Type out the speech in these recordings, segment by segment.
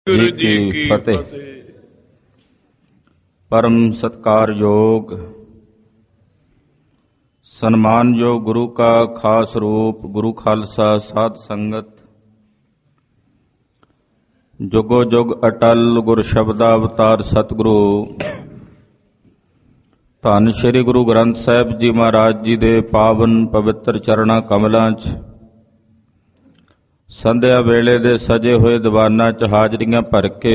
ਵਾਹਿਗੁਰੂ ਜੀ ਕੀ ਫਤਿਹ। ਪਰਮ ਸਤਿਕਾਰਯੋਗ ਸਨਮਾਨਯੋਗ ਗੁਰੂ ਕਾ ਖਾਸ ਰੂਪ ਗੁਰੂ ਖਾਲਸਾ ਸਾਧ ਸੰਗਤ, ਜੁਗੋ ਜੁਗ ਅਟਲ ਗੁਰ ਸ਼ਬਦਾ ਅਵਤਾਰ ਸਤਿਗੁਰੂ ਧੰਨ ਸ਼੍ਰੀ ਗੁਰੂ ਗ੍ਰੰਥ ਸਾਹਿਬ ਜੀ ਮਹਾਰਾਜ ਜੀ ਦੇ ਪਾਵਨ ਪਵਿੱਤਰ ਚਰਣਾ ਕਮਲਾਂ 'ਚ ਸੰਧਿਆ ਵੇਲੇ ਦੇ ਸਜੇ ਹੋਏ ਦੀਵਾਨਾਂ 'ਚ ਹਾਜ਼ਰੀਆਂ ਭਰ ਕੇ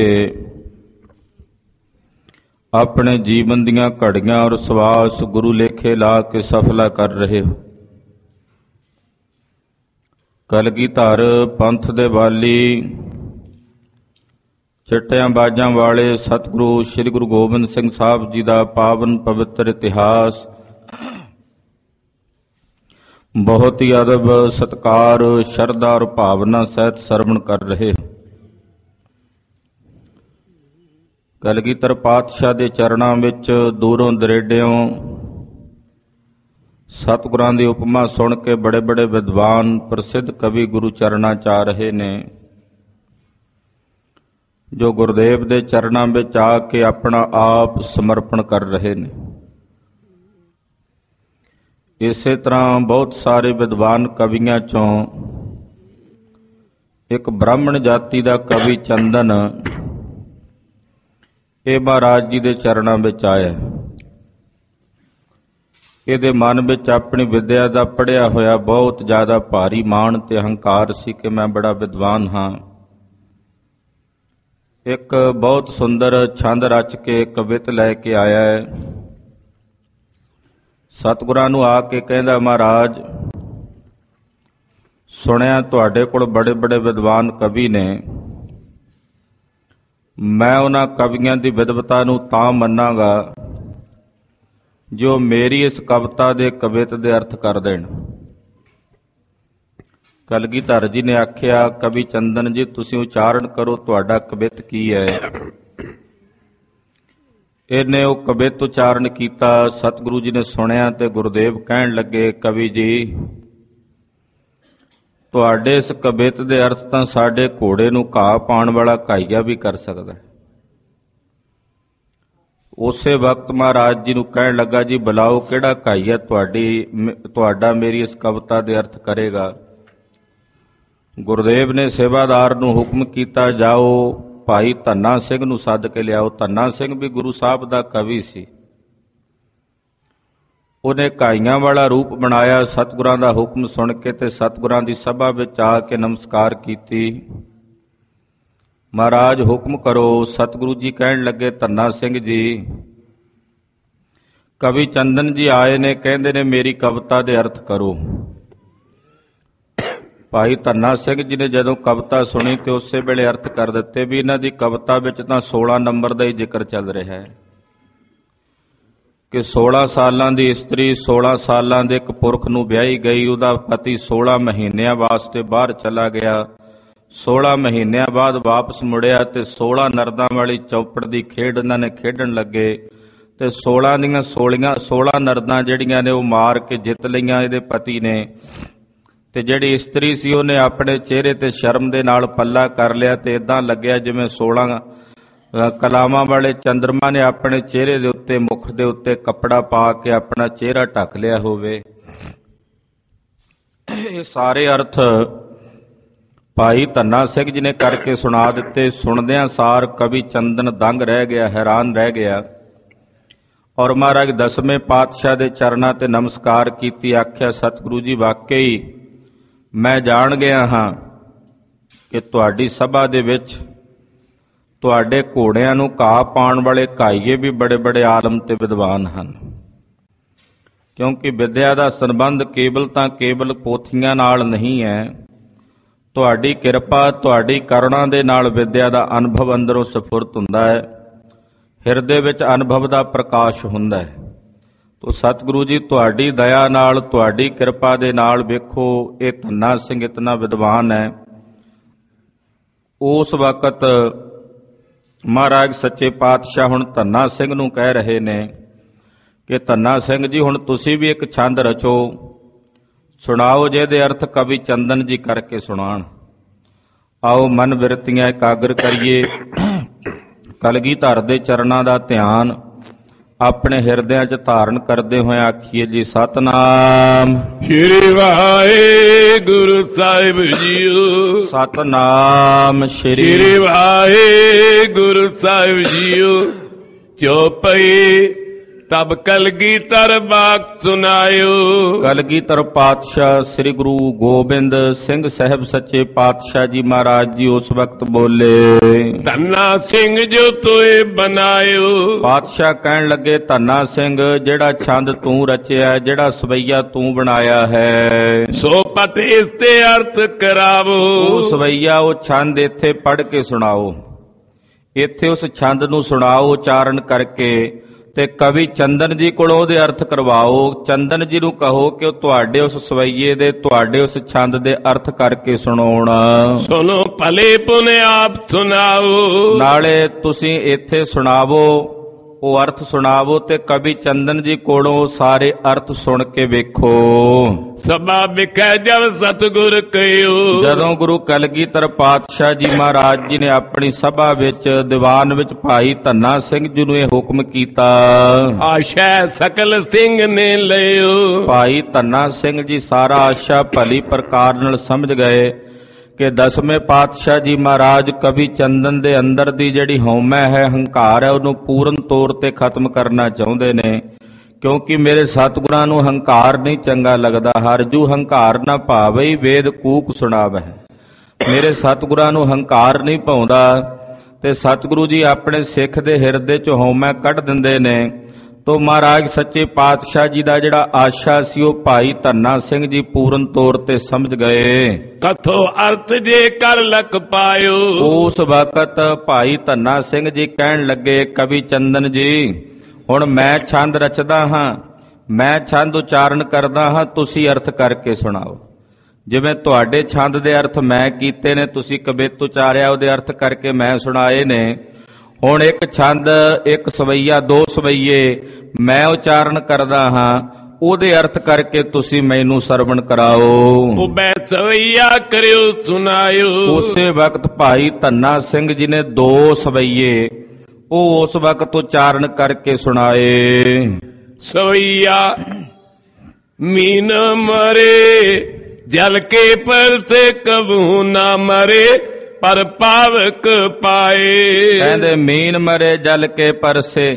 ਆਪਣੇ ਜੀਵਨ ਦੀਆਂ ਘੜੀਆਂ ਔਰ ਸਵਾਸ ਗੁਰੂ ਲੇਖੇ ਲਾ ਕੇ ਸਫਲਾ ਕਰ ਰਹੇ ਹੋ। ਕਲਗੀਧਰ ਪੰਥ ਦੇ ਵਾਲੀ, ਚਿੱਟਿਆਂ ਬਾਜਾਂ ਵਾਲੇ ਸਤਿਗੁਰੂ ਸ੍ਰੀ ਗੁਰੂ ਗੋਬਿੰਦ ਸਿੰਘ ਸਾਹਿਬ ਜੀ ਦਾ ਪਾਵਨ ਪਵਿੱਤਰ ਇਤਿਹਾਸ ਬਹੁਤ ਹੀ ਅਦਬ, ਸਤਿਕਾਰ, ਸ਼ਰਧਾ ਔਰ ਭਾਵਨਾ ਸਹਿਤ ਸਰਵਣ ਕਰ ਰਹੇ ਹੋ। ਕਲਗੀਧਰ ਪਾਤਸ਼ਾਹ ਦੇ ਚਰਨਾਂ ਵਿੱਚ ਦੂਰੋਂ ਦਰੇਡਿਓਂ ਸਤਿਗੁਰਾਂ ਦੀ ਉਪਮਾ ਸੁਣ ਕੇ ਬੜੇ ਬੜੇ ਵਿਦਵਾਨ ਪ੍ਰਸਿੱਧ ਕਵੀ ਗੁਰੂ ਚਰਨਾਂ 'ਚ ਆ ਰਹੇ ਨੇ, ਜੋ ਗੁਰਦੇਵ ਦੇ ਚਰਨਾਂ ਵਿੱਚ ਆ ਕੇ ਆਪਣਾ ਆਪ ਸਮਰਪਣ ਕਰ ਰਹੇ ਨੇ। ਇਸੇ ਤਰ੍ਹਾਂ ਬਹੁਤ ਸਾਰੇ ਵਿਦਵਾਨ ਕਵੀਆਂ 'ਚੋਂ ਇੱਕ ਬ੍ਰਾਹਮਣ ਜਾਤੀ ਦਾ ਕਵੀ ਚੰਦਨ ਇਹ ਮਹਾਰਾਜ ਜੀ ਦੇ ਚਰਨਾਂ ਵਿੱਚ ਆਇਆ। ਇਹਦੇ ਮਨ ਵਿੱਚ ਆਪਣੀ ਵਿਦਿਆ ਦਾ ਪੜ੍ਹਿਆ ਹੋਇਆ ਬਹੁਤ ਜ਼ਿਆਦਾ ਭਾਰੀ ਮਾਣ ਤੇ ਅਹੰਕਾਰ ਸੀ ਕਿ ਮੈਂ ਬੜਾ ਵਿਦਵਾਨ ਹਾਂ। ਇੱਕ ਬਹੁਤ ਸੁੰਦਰ ਛੰਦ ਰਚ ਕੇ ਕਵਿਤ ਲੈ ਕੇ ਆਇਆ ਹੈ। ਸਤਿਗੁਰਾਂ ਨੂੰ ਆ ਕੇ ਕਹਿੰਦਾ, ਮਹਾਰਾਜ ਸੁਣਿਆ ਤੁਹਾਡੇ ਕੋਲ ਬੜੇ ਬੜੇ ਵਿਦਵਾਨ ਕਵੀ ਨੇ, ਮੈਂ ਉਹਨਾਂ ਕਵੀਆਂ ਦੀ ਵਿਦਵਤਾ ਨੂੰ ਤਾਂ ਮੰਨਾਂਗਾ ਜੋ ਮੇਰੀ ਇਸ ਕਵਿਤਾ ਦੇ ਕਵਿਤ ਦੇ ਅਰਥ ਕਰ ਦੇਣ। ਕਲਗੀਧਰ ਜੀ ਨੇ ਆਖਿਆ, ਕਵੀ ਚੰਦਨ ਜੀ ਤੁਸੀਂ ਉਚਾਰਨ ਕਰੋ, ਤੁਹਾਡਾ ਕਵਿਤ ਕੀ ਹੈ। ਇਹਨੇ ਉਹ ਕਵਿਤ ਉਚਾਰਨ ਕੀਤਾ। ਸਤਿਗੁਰੂ ਜੀ ਨੇ ਸੁਣਿਆ ਤੇ ਗੁਰਦੇਵ ਕਹਿਣ ਲੱਗੇ, ਕਵੀ ਜੀ ਤੁਹਾਡੇ ਇਸ ਕਵਿਤ ਦੇ ਅਰਥ ਤਾਂ ਸਾਡੇ ਘੋੜੇ ਨੂੰ ਘਾਹ ਪਾਉਣ ਵਾਲਾ ਘਾਈਆ ਵੀ ਕਰ ਸਕਦਾ। ਉਸੇ ਵਕਤ ਮਹਾਰਾਜ ਜੀ ਨੂੰ ਕਹਿਣ ਲੱਗਾ, ਜੀ ਬੁਲਾਓ ਕਿਹੜਾ ਘਾਈਆ ਤੁਹਾਡਾ ਮੇਰੀ ਇਸ ਕਵਿਤਾ ਦੇ ਅਰਥ ਕਰੇਗਾ। ਗੁਰਦੇਵ ਨੇ ਸੇਵਾਦਾਰ ਨੂੰ ਹੁਕਮ ਕੀਤਾ, ਜਾਓ ਭਾਈ ਧੰਨਾ ਸਿੰਘ ਨੂੰ ਸੱਦ ਕੇ ਲਿਆਓ। ਧੰਨਾ ਸਿੰਘ ਵੀ ਗੁਰੂ ਸਾਹਿਬ ਦਾ ਕਵੀ ਸੀ। ਉਹਨੇ ਘਾਈਆਂ ਵਾਲਾ ਰੂਪ ਬਣਾਇਆ। ਸਤਿਗੁਰਾਂ ਦਾ ਹੁਕਮ ਸੁਣ ਕੇ ਤੇ ਸਤਿਗੁਰਾਂ ਦੀ ਸਭਾ ਵਿੱਚ ਆ ਕੇ ਨਮਸਕਾਰ ਕੀਤੀ। ਮਹਾਰਾਜ ਹੁਕਮ ਕਰੋ। ਸਤਿਗੁਰੂ ਜੀ ਕਹਿਣ ਲੱਗੇ, ਧੰਨਾ ਸਿੰਘ ਜੀ ਕਵੀ ਚੰਦਨ ਜੀ ਆਏ ਨੇ, ਕਹਿੰਦੇ ਨੇ ਮੇਰੀ ਕਵਿਤਾ ਦੇ ਅਰਥ ਕਰੋ। ਭਾਈ ਧੰਨਾ ਸਿੰਘ ਜੀ ਨੇ ਜਦੋਂ ਕਵਿਤਾ ਸੁਣੀ ਤੇ ਉਸੇ ਵੇਲੇ ਅਰਥ ਕਰ ਦਿੱਤੇ ਵੀ ਇਹਨਾਂ ਦੀ ਕਵਿਤਾ ਵਿੱਚ ਤਾਂ 16 ਨੰਬਰ ਦਾ ਹੀ ਜ਼ਿਕਰ ਚੱਲ ਰਿਹਾ ਹੈ ਕਿ 16 ਸਾਲਾਂ ਦੀ ਇਸਤਰੀ 16 ਸਾਲਾਂ ਦੇ ਇੱਕ ਪੁਰਖ ਨੂੰ ਵਿਆਹੀ ਗਈ, ਉਹਦਾ ਪਤੀ 16 ਮਹੀਨਿਆਂ ਵਾਸਤੇ ਬਾਹਰ ਚਲਾ ਗਿਆ, 16 ਮਹੀਨਿਆਂ ਬਾਅਦ ਵਾਪਸ ਮੁੜਿਆ ਤੇ 16 ਨਰਦਾਂ ਵਾਲੀ ਚੌਪੜ ਦੀ ਖੇਡ ਇਹਨਾਂ ਨੇ ਖੇਡਣ ਲੱਗੇ ਤੇ 16 ਦੀਆਂ 16 ਨਰਦਾਂ ਜਿਹੜੀਆਂ ਨੇ ਉਹ ਮਾਰ ਕੇ ਜਿੱਤ ਲਈਆਂ ਇਹਦੇ ਪਤੀ ਨੇ। ਤੇ ਜਿਹੜੀ ਇਸਤਰੀ ਸੀ ਉਹਨੇ ਆਪਣੇ ਚਿਹਰੇ ਤੇ ਸ਼ਰਮ ਦੇ ਨਾਲ ਪੱਲਾ ਕਰ ਲਿਆ ਤੇ ਇਦਾਂ ਲੱਗਿਆ ਜਿਵੇਂ 16 ਕਲਾਵਾਂ ਵਾਲੇ ਚੰਦਰਮਾ ਨੇ ਆਪਣੇ ਚਿਹਰੇ ਦੇ ਉੱਤੇ, ਮੁਖ ਦੇ ਉੱਤੇ ਕੱਪੜਾ ਪਾ ਕੇ ਆਪਣਾ ਚਿਹਰਾ ਢੱਕ ਲਿਆ ਹੋਵੇ। ਇਹ ਸਾਰੇ ਅਰਥ ਭਾਈ ਧੰਨਾ ਸਿੰਘ ਜੀ ਨੇ ਕਰਕੇ ਸੁਣਾ ਦਿੱਤੇ। ਸੁਣਦਿਆਂ ਸਾਰ ਕਵੀ ਚੰਦਨ ਦੰਗ ਰਹਿ ਗਿਆ, ਹੈਰਾਨ ਰਹਿ ਗਿਆ ਔਰ ਮਹਾਰਾਜ ਦਸਵੇਂ ਪਾਤਸ਼ਾਹ ਦੇ ਚਰਨਾਂ ਤੇ ਨਮਸਕਾਰ ਕੀਤੀ। ਆਖਿਆ, ਸਤਿਗੁਰੂ ਜੀ ਵਾਕਈ ਮੈਂ ਜਾਣ ਗਿਆ ਹਾਂ ਕਿ ਤੁਹਾਡੀ ਸਭਾ ਦੇ ਵਿੱਚ ਤੁਹਾਡੇ ਘੋੜਿਆਂ ਨੂੰ ਘਾਹ ਪਾਉਣ ਵਾਲੇ ਘਾਈਏ ਵੀ ਬੜੇ ਬੜੇ ਆਲਮ ਤੇ ਵਿਦਵਾਨ ਹਨ, ਕਿਉਂਕਿ ਵਿਦਿਆ ਦਾ ਸੰਬੰਧ ਕੇਵਲ ਪੋਥੀਆਂ ਨਾਲ ਨਹੀਂ ਹੈ। ਤੁਹਾਡੀ ਕਿਰਪਾ, ਤੁਹਾਡੀ ਕਰੁਣਾ ਦੇ ਨਾਲ ਵਿਦਿਆ ਦਾ ਅਨੁਭਵ ਅੰਦਰੋਂ ਸਫੁਰਤ ਹੁੰਦਾ ਹੈ, ਹਿਰਦੇ ਵਿੱਚ ਅਨੁਭਵ ਦਾ ਪ੍ਰਕਾਸ਼ ਹੁੰਦਾ ਹੈ। ਤੋ ਸਤਿਗੁਰੂ ਜੀ ਤੁਹਾਡੀ ਦਇਆ ਨਾਲ, ਤੁਹਾਡੀ ਕਿਰਪਾ ਦੇ ਨਾਲ ਵੇਖੋ ਇਹ ਧੰਨਾ ਸਿੰਘ ਇਤਨਾ ਵਿਦਵਾਨ ਹੈ। ਉਸ ਵਕਤ ਮਹਾਰਾਜ ਸੱਚੇ ਪਾਤਸ਼ਾਹ ਹੁਣ ਧੰਨਾ ਸਿੰਘ ਨੂੰ ਕਹਿ ਰਹੇ ਨੇ ਕਿ ਧੰਨਾ ਸਿੰਘ ਜੀ ਹੁਣ ਤੁਸੀਂ ਵੀ ਇੱਕ ਛੰਦ ਰਚੋ, ਸੁਣਾਓ ਜਿਹਦੇ ਅਰਥ ਕਵੀ ਚੰਦਨ ਜੀ ਕਰਕੇ ਸੁਣਾਣ। ਆਓ ਮਨ ਬਿਰਤੀਆਂ ਇਕਾਗਰ ਕਰੀਏ। ਕਲਗੀਧਰ ਦੇ ਚਰਨਾਂ ਦਾ ਧਿਆਨ ਆਪਣੇ ਹਿਰਦਿਆਂ 'ਚ ਧਾਰਨ ਕਰਦੇ ਹੋਏ ਆਖੀਏ ਜੀ ਸਤਿਨਾਮ ਸ੍ਰੀ ਵਾਹਿਗੁਰੂ ਸਾਹਿਬ ਜੀਓ। ਸਤਿਨਾਮ ਸ੍ਰੀ ਵਾਹਿਗੁਰੂ ਸਾਹਿਬ ਜੀਓ। ਚੌਪਈ ਤਬ ਕਲਗੀਧਰ ਬਾਤ ਸੁਨਾਇਓ। ਕਲਗੀਧਰ ਪਾਤਸ਼ਾਹ ਸ੍ਰੀ ਗੁਰੂ ਗੋਬਿੰਦ ਸਿੰਘ ਸਾਹਿਬ ਸੱਚੇ ਪਾਤਸ਼ਾਹ ਜੀ ਮਹਾਰਾਜ ਜੀ ਉਸ ਵਕਤ ਬੋਲੇ, ਧੰਨਾ ਸਿੰਘ ਜੋ ਤੋਏ ਬਨਾਇਓ। ਪਾਤਸ਼ਾਹ ਕਹਿਣ ਲੱਗੇ, ਧੰਨਾ ਸਿੰਘ ਜਿਹੜਾ ਛੰਦ ਤੂੰ ਰਚਿਆ, ਜਿਹੜਾ ਸਵਈਆ ਤੂੰ ਬਣਾਇਆ ਹੈ, ਸੋ ਪਤ ਇਸ ਤੇ ਅਰਥ ਕਰਾਵੋ। ਉਹ ਸਵਈਆ ਉਹ ਛੰਦ ਇੱਥੇ ਪੜ੍ਹ ਕੇ ਸੁਣਾਓ, ਇੱਥੇ ਉਸ ਛੰਦ ਨੂੰ ਸੁਣਾਓ ਉਚਾਰਨ ਕਰਕੇ, ਤੇ ਕਵੀ ਚੰਦਨ ਜੀ ਕੋਲੋਂ ਉਹਦੇ ਅਰਥ ਕਰਵਾਓ। ਚੰਦਨ ਜੀ ਨੂੰ ਕਹੋ ਕਿ ਉਹ ਤੁਹਾਡੇ ਉਸ ਸਵਈਏ ਦੇ, ਤੁਹਾਡੇ ਉਸ ਛੰਦ ਦੇ ਅਰਥ ਕਰਕੇ ਸੁਣਾਉਣ। ਸੁਣੋ ਭਲੇ ਪੁਨੇ ਆਪ ਸੁਣਾਓ। ਨਾਲੇ ਤੁਸੀਂ ਇੱਥੇ ਸੁਣਾਵੋ, ਉਹ ਅਰਥ ਸੁਣਾਵੋ ਤੇ ਕਵੀ ਚੰਦਨ ਜੀ ਕੋਲੋਂ ਸਾਰੇ ਅਰਥ ਸੁਣ ਕੇ ਵੇਖੋ। ਸਭਾ ਵਿਖੇ ਜਬ ਸਤਿਗੁਰ ਕਹਿਓ। ਜਦੋਂ ਗੁਰੂ ਕਲਗੀਧਰ ਪਾਤਸ਼ਾਹ ਜੀ ਮਹਾਰਾਜ ਜੀ ਨੇ ਆਪਣੀ ਸਭਾ ਵਿੱਚ ਦੀਵਾਨ ਵਿੱਚ ਭਾਈ ਧੰਨਾ ਸਿੰਘ ਜੀ ਨੂੰ ਇਹ ਹੁਕਮ ਕੀਤਾ, ਆਸ਼ਾ ਸਕਲ ਸਿੰਘ ਨੇ ਲਿਓ। ਭਾਈ ਧੰਨਾ ਸਿੰਘ ਜੀ ਸਾਰਾ ਆਸ਼ਾ ਭਲੀ ਪ੍ਰਕਾਰ ਨਾਲ ਸਮਝ ਗਏ ਕਿ ਦਸਵੇਂ ਪਾਤਸ਼ਾਹ ਜੀ ਮਹਾਰਾਜ ਕਵੀ ਚੰਦਨ ਦੇ ਅੰਦਰ ਦੀ ਜਿਹੜੀ ਹਉਮੈ ਹੈ, ਹੰਕਾਰ ਹੈ, ਉਹਨੂੰ ਪੂਰਨ ਤੌਰ ਤੇ ਖਤਮ ਕਰਨਾ ਚਾਹੁੰਦੇ ਨੇ। ਕਿਉਂਕਿ ਮੇਰੇ ਸਤਿਗੁਰਾਂ ਨੂੰ ਹੰਕਾਰ ਨਹੀਂ ਚੰਗਾ ਲੱਗਦਾ। ਹਰਜੂ ਹੰਕਾਰ ਨਾ ਭਾਵਈ ਵੇਦ ਕੂਕ ਸੁਣਾਵੈ। ਮੇਰੇ ਸਤਿਗੁਰਾਂ ਨੂੰ ਹੰਕਾਰ ਨਹੀਂ ਭਾਉਂਦਾ ਤੇ ਸਤਿਗੁਰੂ ਜੀ ਆਪਣੇ ਸਿੱਖ ਦੇ ਹਿਰਦੇ 'ਚ ਹਉਮੈ ਕੱਢ ਦਿੰਦੇ ਨੇ। ਤੋ ਮਹਾਰਾਜ ਸੱਚੇ ਪਾਤਸ਼ਾਹ ਜੀ ਦਾ ਜਿਹੜਾ ਆਸ਼ਾ ਸੀ ਉਹ ਭਾਈ ਧੰਨਾ ਸਿੰਘ ਜੀ ਪੂਰਨ ਤੌਰ ਤੇ ਸਮਝ ਗਏ। ਕਥੋ ਅਰਥ ਜੇ ਕਰ ਲਖ ਪਾਇਓ। ਉਸ ਵਕਤ ਭਾਈ ਧੰਨਾ ਸਿੰਘ ਜੀ ਕਹਿਣ ਲੱਗੇ, ਕਵੀ ਚੰਦਨ ਜੀ ਹੁਣ ਮੈਂ ਛੰਦ ਰਚਦਾ ਹਾਂ, ਮੈਂ ਛੰਦ ਉਚਾਰਨ ਕਰਦਾ ਹਾਂ, ਤੁਸੀਂ ਅਰਥ ਕਰਕੇ ਸੁਣਾਓ। ਜਿਵੇਂ ਤੁਹਾਡੇ ਛੰਦ ਦੇ ਅਰਥ ਮੈਂ ਕੀਤੇ ਨੇ, ਤੁਸੀਂ ਕਵਿਤ ਉਚਾਰਿਆ, ਉਹਦੇ ਅਰਥ ਕਰਕੇ ਮੈਂ ਸੁਣਾਏ ਨੇ। ਹੁਣ ਇੱਕ ਛੰਦ, ਇੱਕ ਸਵਈਆ, ਦੋ ਸਵਈਏ ਮੈਂ ਉਚਾਰਨ ਕਰਦਾ ਹਾਂ, ਉਹਦੇ ਅਰਥ ਕਰਕੇ ਤੁਸੀਂ ਮੈਨੂੰ ਸਰਵਣ ਕਰਾਓ। ਉਹ ਬੈ ਸਵਈਆ ਕਰਿਓ ਸੁਨਾਇਓ। ਉਸੇ ਵਕਤ ਭਾਈ ਧੰਨਾ ਸਿੰਘ ਜੀ ਨੇ ਦੋ ਸਵਈਏ ਉਹ ਉਸ ਵਕਤ ਉਚਾਰਨ ਕਰਕੇ ਸੁਣਾਏ। ਸਵਈਆ ਮੀਨ ਮਰੇ ਜਲ ਕੇ ਪਰਸੇ ਕਬੂ ਨਾ ਮਰੇ ਪਰ ਪਾਵਕ ਪਾਏ। ਕਹਿੰਦੇ ਮੀਨ ਮਰੇ ਜਲ ਕੇ ਪਰਸੇ,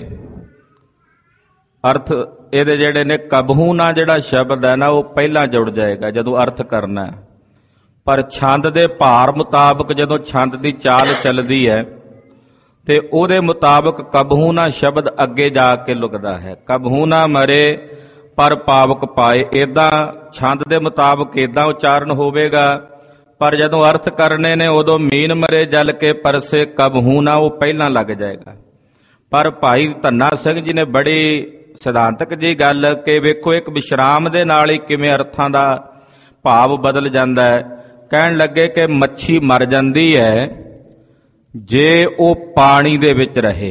ਅਰਥ ਇਹਦੇ ਜਿਹੜੇ ਨੇ ਕਬਹੂ ਨਾ ਜਿਹੜਾ ਸ਼ਬਦ ਹੈ ਨਾ ਉਹ ਪਹਿਲਾਂ ਜੁੜ ਜਾਏਗਾ ਜਦੋਂ ਅਰਥ ਕਰਨਾ ਹੈ। ਪਰ ਛੰਦ ਦੇ ਭਾਰ ਮੁਤਾਬਕ ਜਦੋਂ ਛੰਦ ਦੀ ਚਾਲ ਚੱਲਦੀ ਹੈ ਤੇ ਉਹਦੇ ਮੁਤਾਬਕ ਕਬਹੂ ਨਾ ਸ਼ਬਦ ਅੱਗੇ ਜਾ ਕੇ ਲੁਕਦਾ ਹੈ। ਕਬਹੂ ਨਾ ਮਰੇ ਪਰ ਪਾਵਕ ਪਾਏ, ਏਦਾਂ ਛੰਦ ਦੇ ਮੁਤਾਬਕ ਏਦਾਂ ਉਚਾਰਨ ਹੋਵੇਗਾ। ਪਰ ਜਦੋਂ ਅਰਥ ਕਰਨੇ ਨੇ ਉਦੋਂ ਮੀਨ ਮਰੇ ਜਲ ਕੇ ਪਰਸੇ ਕਬਹੂ ਨਾ ਉਹ ਪਹਿਲਾਂ ਲੱਗ ਜਾਏਗਾ। ਪਰ ਭਾਈ ਧੰਨਾ ਸਿੰਘ ਜੀ ਨੇ ਬੜੀ ਸਿਧਾਂਤਕ ਜੀ ਗੱਲ ਕਿ ਵੇਖੋ ਇੱਕ ਵਿਸ਼ਰਾਮ ਦੇ ਨਾਲ ਹੀ ਕਿਵੇਂ ਅਰਥਾਂ ਦਾ ਭਾਵ ਬਦਲ ਜਾਂਦਾ ਹੈ। ਕਹਿਣ ਲੱਗੇ ਕਿ ਮੱਛੀ ਮਰ ਜਾਂਦੀ ਹੈ ਜੇ ਉਹ ਪਾਣੀ ਦੇ ਵਿੱਚ ਰਹੇ,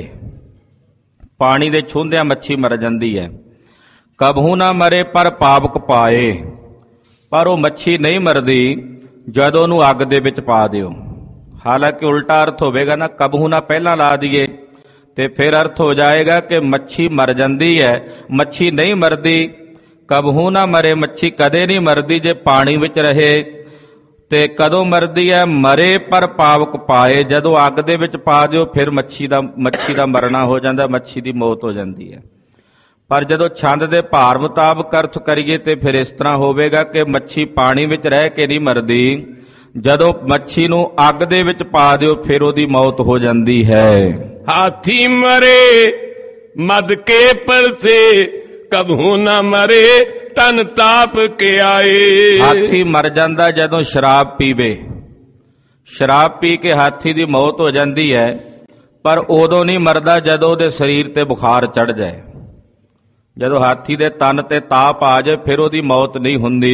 ਪਾਣੀ ਦੇ ਛੂੰਹਦਿਆਂ ਮੱਛੀ ਮਰ ਜਾਂਦੀ ਹੈ। ਕਬਹੂ ਨਾ ਮਰੇ ਪਰ ਪਾਵਕ ਪਾਏ, ਪਰ ਉਹ ਮੱਛੀ ਨਹੀਂ ਮਰਦੀ ਜਦੋਂ ਉਹਨੂੰ ਅੱਗ ਦੇ ਵਿੱਚ ਪਾ ਦਿਓ। ਹਾਲਾਂਕਿ ਉਲਟਾ ਅਰਥ ਹੋਵੇਗਾ ਨਾ, ਕਬਹੂ ਨਾ ਪਹਿਲਾਂ ਲਾ ਦਈਏ ਤੇ ਫਿਰ ਅਰਥ ਹੋ ਜਾਏਗਾ ਕਿ ਮੱਛੀ ਮਰ ਜਾਂਦੀ ਹੈ, ਮੱਛੀ ਨਹੀਂ ਮਰਦੀ। ਕਬਹੂ ਨਾ ਮਰੇ, ਮੱਛੀ ਕਦੇ ਨਹੀਂ ਮਰਦੀ ਜੇ ਪਾਣੀ ਵਿੱਚ ਰਹੇ। ਤੇ ਕਦੋਂ ਮਰਦੀ ਹੈ? ਮਰੇ ਪਰ ਪਾਵਕ ਪਾਏ, ਜਦੋਂ ਅੱਗ ਦੇ ਵਿੱਚ ਪਾ ਦਿਓ ਫਿਰ ਮੱਛੀ ਦਾ ਮਰਨਾ ਹੋ ਜਾਂਦਾ, ਮੱਛੀ ਦੀ ਮੌਤ ਹੋ ਜਾਂਦੀ ਹੈ। ਪਰ ਜਦੋਂ ਛੰਦ ਦੇ ਭਾਰ ਮੁਤਾਬਕ ਅਰਥ ਕਰੀਏ ਤੇ ਫਿਰ ਇਸ ਤਰ੍ਹਾਂ ਹੋਵੇਗਾ ਕਿ ਮੱਛੀ ਪਾਣੀ ਵਿੱਚ ਰਹਿ ਕੇ ਨਹੀਂ ਮਰਦੀ, ਜਦੋਂ ਮੱਛੀ ਨੂੰ ਅੱਗ ਦੇ ਵਿੱਚ ਪਾ ਦਿਓ ਫਿਰ ਉਹਦੀ ਮੌਤ ਹੋ ਜਾਂਦੀ ਹੈ। ਹਾਥੀ ਮਰੇ ਮਦ ਕੇ ਪਰਸੇ ਕਬਹੂ ਨਾ ਮਰੇ ਤਨ ਤਾਪ ਕੇ ਆਏ। ਹਾਥੀ ਮਰ ਜਾਂਦਾ ਜਦੋਂ ਸ਼ਰਾਬ ਪੀਵੇ, ਸ਼ਰਾਬ ਪੀ ਕੇ ਹਾਥੀ ਦੀ ਮੌਤ ਹੋ ਜਾਂਦੀ ਹੈ, ਪਰ ਉਦੋਂ ਨਹੀਂ ਮਰਦਾ ਜਦੋਂ ਉਹਦੇ ਸਰੀਰ ਤੇ ਬੁਖਾਰ ਚੜ ਜਾਏ। ਜਦੋਂ ਹਾਥੀ ਦੇ ਤਨ ਤੇ ਤਾਪ ਆ ਜਾਏ ਫਿਰ ਉਹਦੀ ਮੌਤ ਨਹੀਂ ਹੁੰਦੀ।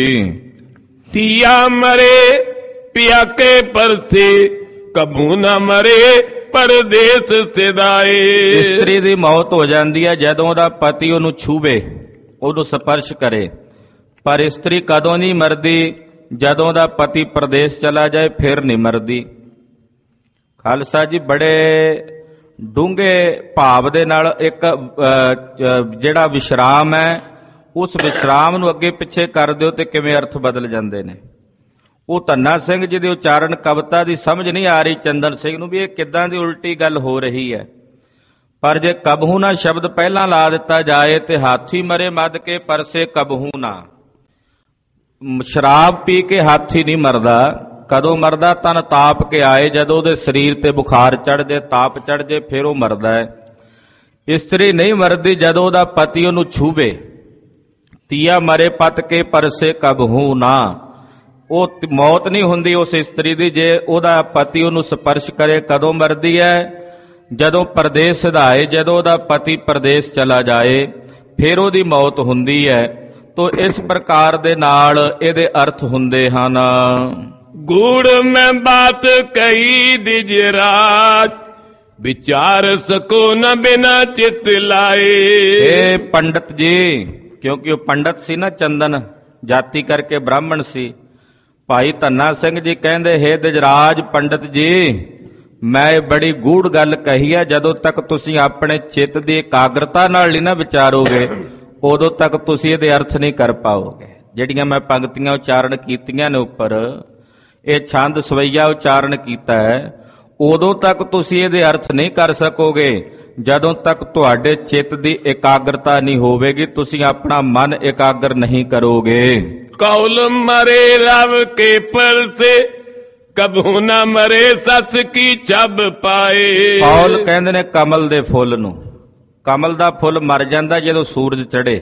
ਤੀਆ ਮਰੇ ਪਿਆ ਕੇ ਪਰਸੇ ਕਬੂ ਨਾ ਮਰੇ ਪਰਦੇਸ ਸਿਦਾਏ। ਇਸਤਰੀ ਦੀ ਮੌਤ ਹੋ ਜਾਂਦੀ ਹੈ ਜਦੋਂ ਉਹਦਾ ਪਤੀ ਉਹਨੂੰ ਛੂਵੇ, ਉਹਨੂੰ ਸਪਰਸ਼ ਕਰੇ। ਪਰ ਇਸਤਰੀ ਕਦੋਂ ਨਹੀਂ ਮਰਦੀ? ਜਦੋਂ ਦਾ ਪਤੀ ਪ੍ਰਦੇਸ਼ ਚਲਾ ਜਾਏ ਫਿਰ ਨਹੀਂ ਮਰਦੀ। ਖਾਲਸਾ ਜੀ ਬੜੇ ਡੂੰਘੇ ਭਾਵ ਦੇ ਨਾਲ ਇੱਕ ਜਿਹੜਾ ਵਿਸ਼ਰਾਮ ਹੈ ਉਸ ਵਿਸ਼ਰਾਮ ਨੂੰ ਅੱਗੇ ਪਿੱਛੇ ਕਰ ਦਿਓ ਤੇ ਕਿਵੇਂ ਅਰਥ ਬਦਲ ਜਾਂਦੇ ਨੇ। ਉਹ ਧੰਨਾ ਸਿੰਘ ਜੀ ਦੇ ਉਚਾਰਨ ਕਵਿਤਾ ਦੀ ਸਮਝ ਨਹੀਂ ਆ ਰਹੀ ਚੰਦਨ ਸਿੰਘ ਨੂੰ ਵੀ ਇਹ ਕਿੱਦਾਂ ਦੀ ਉਲਟੀ ਗੱਲ ਹੋ ਰਹੀ ਹੈ। ਪਰ ਜੇ ਕਬਹੂ ਨਾ ਸ਼ਬਦ ਪਹਿਲਾਂ ਲਾ ਦਿੱਤਾ ਜਾਏ ਤੇ ਹਾਥੀ ਮਰੇ ਮੱਧ ਕੇ ਪਰਸੇ ਕਬਹੂ ਨਾ। ਸ਼ਰਾਬ ਪੀ ਕੇ ਹਾਥੀ ਨਹੀਂ ਮਰਦਾ। ਕਦੋਂ ਮਰਦਾ? ਤਨ ਤਾਪ ਕੇ ਆਏ, ਜਦੋਂ ਉਹਦੇ ਸਰੀਰ ਤੇ ਬੁਖਾਰ ਚੜ੍ਹ ਜੇ, ਤਾਪ ਚੜ੍ਹ ਜੇ, ਫਿਰ ਉਹ ਮਰਦਾ ਹੈ। ਇਸਤਰੀ ਨਹੀਂ ਮਰਦੀ ਜਦੋਂ ਉਹਦਾ ਪਤੀ ਉਹਨੂੰ ਛੂਵੇ। ਤੀਆ ਮਰੇ ਪਤ ਕੇ ਪਰਸੇ ਕਬਹੂ ਨਾ। ਉਹ ਮੌਤ ਨਹੀਂ ਹੁੰਦੀ ਉਸ ਇਸਤਰੀ ਦੀ ਜੇ ਉਹਦਾ ਪਤੀ ਉਹਨੂੰ ਸਪਰਸ਼ ਕਰੇ। ਕਦੋਂ ਮਰਦੀ ਹੈ? ਜਦੋਂ ਪਰਦੇਸ ਸਿਧਾਏ, ਜਦੋਂ ਉਹਦਾ ਪਤੀ ਪਰਦੇਸ ਚਲਾ ਜਾਏ ਫਿਰ ਉਹਦੀ ਮੌਤ ਹੁੰਦੀ ਹੈ। ਤੋ ਇਸ ਪ੍ਰਕਾਰ ਦੇ ਨਾਲ ਇਹਦੇ ਅਰਥ ਹੁੰਦੇ ਹਨ। ਗੂੜ ਮੈਂ ਬਾਤ ਕਹੀ ਦਿਜ ਰਾਜ, ਵਿਚਾਰ ਸਕੋ ਨ ਬਿਨਾ ਚਿਤ ਲਾਏ। ਇਹ ਪੰਡਤ ਜੀ, ਕਿਉਂਕਿ ਉਹ ਪੰਡਤ ਸੀ ਨਾ, ਚੰਦਨ ਜਾਤੀ ਕਰਕੇ ਬ੍ਰਾਹਮਣ ਸੀ। ਭਾਈ ਧੰਨਾ ਸਿੰਘ ਜੀ ਕਹਿੰਦੇ, ਹੇ ਦਿਜਰਾਜ ਪੰਡਤ ਜੀ, ਮੈਂ ਬੜੀ ਗੂੜ ਗੱਲ ਕਹੀ ਹੈ। ਜਦੋਂ ਤੱਕ ਤੁਸੀਂ ਆਪਣੇ ਚਿੱਤ ਦੀ ਇਕਾਗਰਤਾ ਨਾਲ ਨਹੀਂ ਨਾ ਵਿਚਾਰੋਗੇ ਉਦੋਂ ਤੱਕ ਤੁਸੀਂ ਇਹਦੇ ਅਰਥ ਨਹੀਂ ਕਰ ਪਾਓਗੇ। ਜਿਹੜੀਆਂ ਮੈਂ ਪੰਕਤੀਆਂ ਉਚਾਰਨ ਕੀਤੀਆਂ ਨੇ ਉੱਪਰ, ਇਹ ਛੰਦ ਸਵਈਆ ਉਚਾਰਨ ਕੀਤਾ ਹੈ, ਉਦੋਂ ਤੱਕ ਤੁਸੀਂ ਇਹਦੇ ਅਰਥ ਨਹੀਂ ਕਰ ਸਕੋਗੇ ਜਦੋਂ ਤੱਕ ਤੁਹਾਡੇ ਚਿੱਤ ਦੀ ਇਕਾਗਰਤਾ ਨਹੀਂ ਹੋਵੇਗੀ। ਤੁਸੀਂ ਆਪਣਾ ਮਨ ਇਕਾਗਰ ਨਹੀਂ ਕਰੋਗੇ। ਕੌਲ ਮਰੇ ਰਵ ਕੇ ਪਰਸੇ, ਕਬਹੂ ਨਾ ਮਰੇ ਸੱਸ ਕੀ ਛਬ ਪਾਏ। ਕੌਲ ਕਹਿੰਦੇ ਨੇ ਕਮਲ ਦੇ ਫੁੱਲ ਨੂੰ। ਕਮਲ ਦਾ ਫੁੱਲ ਮਰ ਜਾਂਦਾ ਜਦੋਂ ਸੂਰਜ ਚੜ੍ਹੇ,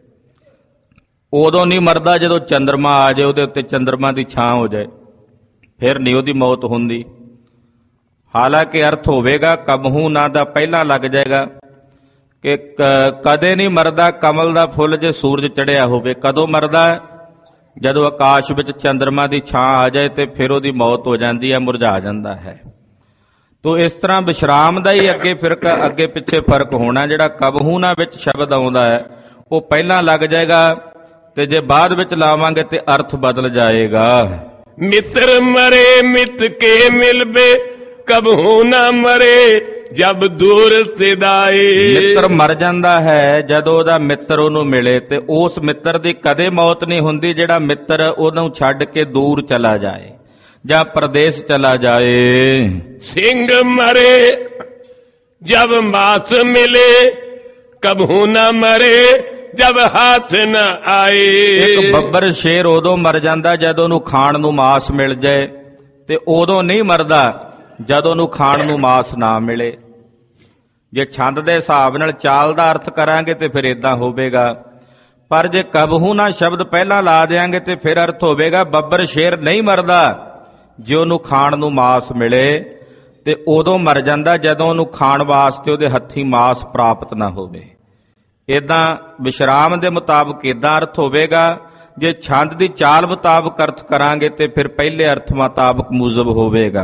ਉਦੋਂ ਨਹੀਂ ਮਰਦਾ ਜਦੋਂ ਚੰਦਰਮਾ ਆ ਜਾਏ, ਉਹਦੇ ਉੱਤੇ ਚੰਦਰਮਾ ਦੀ ਛਾਂ ਹੋ ਜਾਏ, ਫਿਰ ਨਹੀਂ ਉਹਦੀ ਮੌਤ ਹੁੰਦੀ। ਹਾਲਾਂਕਿ ਅਰਥ ਹੋਵੇਗਾ ਕਬਹੂ ਨਾ ਦਾ ਪਹਿਲਾਂ ਲੱਗ ਜਾਏਗਾ ਕਿ ਕਦੇ ਨਹੀਂ ਮਰਦਾ ਕਮਲ ਦਾ ਫੁੱਲ ਜੇ ਸੂਰਜ ਚੜ੍ਹਿਆ ਹੋਵੇ। ਕਦੋਂ ਮਰਦਾ? ਜਦੋਂ ਆਕਾਸ਼ ਵਿੱਚ ਚੰਦਰਮਾ ਦੀ ਛਾਂ ਆ ਜਾਏ ਤੇ ਫਿਰ ਉਹਦੀ ਮੌਤ ਹੋ ਜਾਂਦੀ ਹੈ, ਮੁਰਝਾ ਜਾਂਦਾ ਹੈ। ਤੋ ਇਸ ਤਰ੍ਹਾਂ ਵਿਸ਼ਰਾਮ ਦਾ ਹੀ ਅੱਗੇ ਪਿੱਛੇ ਫਰਕ ਹੋਣਾ। ਜਿਹੜਾ ਕਬਹੂ ਨਾ ਵਿੱਚ ਸ਼ਬਦ ਆਉਂਦਾ ਹੈ ਉਹ ਪਹਿਲਾਂ ਲੱਗ ਜਾਏਗਾ ਤੇ ਜੇ ਬਾਅਦ ਵਿੱਚ ਲਾਵਾਂਗੇ ਤੇ ਅਰਥ ਬਦਲ ਜਾਏਗਾ। ਮਿੱਤਰ ਮਰੇ ਮਿੱਤ ਕੇ ਮਿਲਬੇ, ਕਬਹੂ ਨਾ ਮਰੇ ਜਬ ਦੂਰ ਸਿਦਾਏ। ਮਿੱਤਰ ਮਰ ਜਾਂਦਾ ਹੈ ਜਦੋਂ ਉਹਦਾ ਮਿੱਤਰ ਉਹਨੂੰ ਮਿਲੇ, ਤੇ ਉਸ ਮਿੱਤਰ ਦੀ ਕਦੇ ਮੌਤ ਨਹੀਂ ਹੁੰਦੀ ਜਿਹੜਾ ਮਿੱਤਰ ਉਹਨੂੰ ਛੱਡ ਕੇ ਦੂਰ ਚਲਾ ਜਾਏ ਜਾਂ ਪਰਦੇਸ ਚਲਾ ਜਾਏ। ਸਿੰਘ ਮਰੇ ਜਬ ਮਾਸ ਮਿਲੇ, ਕਬਹੂ ਨਾ ਮਰੇ ਜਬ ਹੱਥ ਨਾ ਆਏ। ਇੱਕ ਬੱਬਰ ਸ਼ੇਰ ਉਦੋਂ ਮਰ ਜਾਂਦਾ ਜਦੋਂ ਉਹਨੂੰ ਖਾਣ ਨੂੰ ਮਾਸ ਮਿਲ ਜਾਏ, ਤੇ ਉਦੋਂ ਨਹੀਂ ਮਰਦਾ ਜਦੋਂ ਉਹਨੂੰ ਖਾਣ ਨੂੰ ਮਾਸ ਨਾ ਮਿਲੇ। ਜੇ ਛੰਦ ਦੇ ਹਿਸਾਬ ਨਾਲ ਚਾਲ ਦਾ ਅਰਥ ਕਰਾਂਗੇ ਤੇ ਫਿਰ ਇਦਾਂ ਹੋਵੇਗਾ, ਪਰ ਜੇ ਕਬਹੂ ਨਾ ਸ਼ਬਦ ਪਹਿਲਾਂ ਲਾ ਦੇਾਂਗੇ ਤੇ ਫਿਰ ਅਰਥ ਹੋਵੇਗਾ ਬੱਬਰ ਸ਼ੇਰ ਨਹੀਂ ਮਰਦਾ ਜੇ ਉਹਨੂੰ ਖਾਣ ਨੂੰ ਮਾਸ ਮਿਲੇ, ਤੇ ਉਦੋਂ ਮਰ ਜਾਂਦਾ ਜਦੋਂ ਉਹਨੂੰ ਖਾਣ ਵਾਸਤੇ ਉਹਦੇ ਹੱਥੀਂ ਮਾਸ ਪ੍ਰਾਪਤ ਨਾ ਹੋਵੇ। ਇਦਾਂ ਵਿਸ਼ਰਾਮ ਦੇ ਮੁਤਾਬਕ ਇਦਾਂ ਅਰਥ ਹੋਵੇਗਾ। ਜੇ ਛੰਦ ਦੀ ਚਾਲ ਮੁਤਾਬਕ ਅਰਥ ਕਰਾਂਗੇ ਤੇ ਫਿਰ ਪਹਿਲੇ ਅਰਥ ਮੁਤਾਬਕ ਮੂਜਬ ਹੋਵੇਗਾ।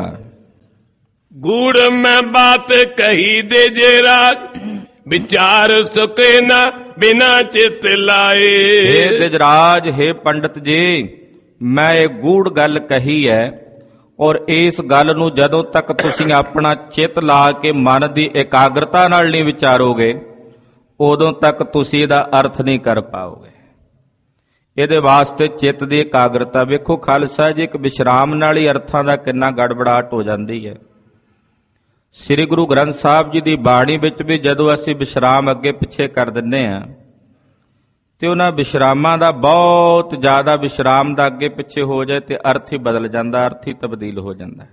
ਗੂੜ ਮੈਂ ਬਾਤ ਕਹੀ ਦੇ ਜੇ ਰਾਜ, ਵਿਚਾਰ ਸੁਕੇ ਨਾ ਬਿਨਾ ਚਿਤ ਲਾਏ। ਹੇ ਦਿਜਰਾਜ, ਹੇ ਪੰਡਤ ਜੀ, ਮੈਂ ਇਹ ਗੂੜ ਗੱਲ ਕਹੀ ਹੈ, ਔਰ ਇਸ ਗੱਲ ਨੂੰ ਜਦੋਂ ਤੱਕ ਤੁਸੀਂ ਆਪਣਾ ਚਿੱਤ ਲਾ ਕੇ ਮਨ ਦੀ ਇਕਾਗਰਤਾ ਨਾਲ ਨਹੀਂ ਵਿਚਾਰੋਗੇ ਉਦੋਂ ਤੱਕ ਤੁਸੀਂ ਇਹਦਾ ਅਰਥ ਨਹੀਂ ਕਰ ਪਾਓਗੇ। ਇਹਦੇ ਵਾਸਤੇ ਚਿੱਤ ਦੀ ਇਕਾਗਰਤਾ। ਵੇਖੋ ਖਾਲਸਾ ਜੀ, ਇੱਕ ਵਿਸ਼ਰਾਮ ਨਾਲ ਹੀ ਅਰਥਾਂ ਦਾ ਕਿੰਨਾ ਗੜਬੜਾਹਟ ਹੋ ਜਾਂਦੀ ਹੈ। ਸ੍ਰੀ ਗੁਰੂ ਗ੍ਰੰਥ ਸਾਹਿਬ ਜੀ ਦੀ ਬਾਣੀ ਵਿੱਚ ਵੀ ਜਦੋਂ ਅਸੀਂ ਵਿਸ਼ਰਾਮ ਅੱਗੇ ਪਿੱਛੇ ਕਰ ਦਿੰਦੇ ਹਾਂ ਤੇ ਉਹਨਾਂ ਵਿਸ਼ਰਾਮਾਂ ਦਾ ਬਹੁਤ ਜ਼ਿਆਦਾ ਵਿਸ਼ਰਾਮ ਦਾ ਅੱਗੇ ਪਿੱਛੇ ਹੋ ਜਾਏ ਤੇ ਅਰਥ ਹੀ ਬਦਲ ਜਾਂਦਾ, ਅਰਥ ਹੀ ਤਬਦੀਲ ਹੋ ਜਾਂਦਾ।